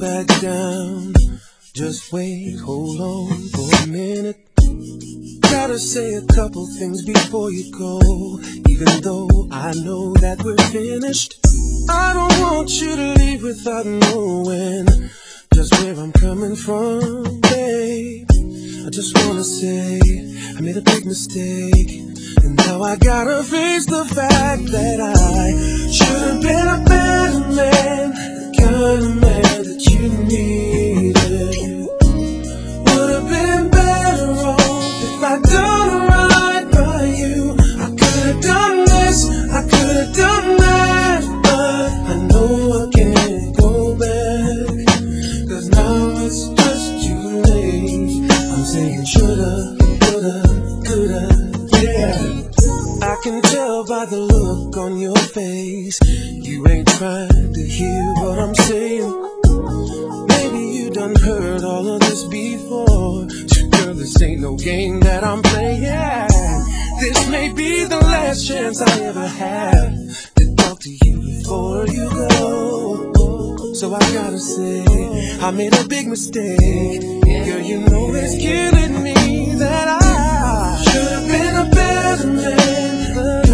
back down. Just wait, hold on for a minute. Gotta say a couple things before you go. Even though I know that we're finished, I don't want you to leave without knowing just where I'm coming from, babe. I just wanna say I made a big mistake, and now I gotta face the fact that I should've been a better man, the kind of man that you needed. Would've been better off if I'd done right by you. I could've done this, I could've done that, but I know I can't go back, 'cause now it's just too late. I'm saying shoulda, coulda, coulda, yeah. I can tell by the look on your face, you ain't trying to hear what I'm saying. Maybe you done heard all of this before. Girl, this ain't no game that I'm playing. This may be the last chance I ever have to talk to you before you go. So I gotta say, I made a big mistake. Girl, you know it's killing me that I should've been a better man.